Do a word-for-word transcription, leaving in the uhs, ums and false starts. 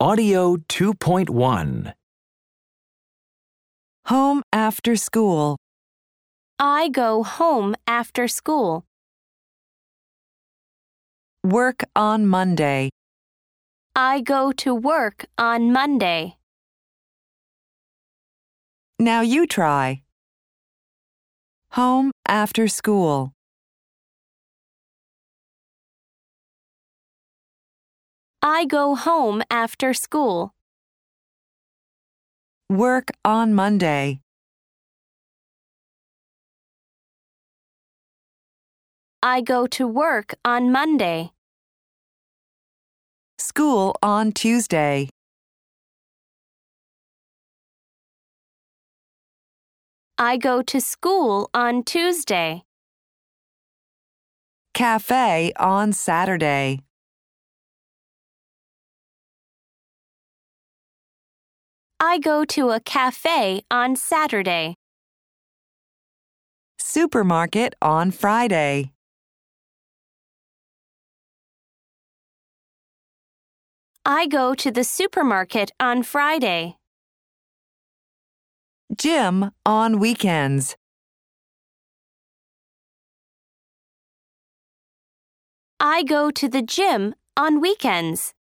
Audio two point one. Home after school. I go home after school. Work on Monday. I go to work on Monday. Now you try. Home after school. I go home after school. Work on Monday. I go to work on Monday. School on Tuesday. I go to school on Tuesday. Cafe on Saturday. I go to a cafe on Saturday. Supermarket on Friday. I go to the supermarket on Friday. Gym on weekends. I go to the gym on weekends.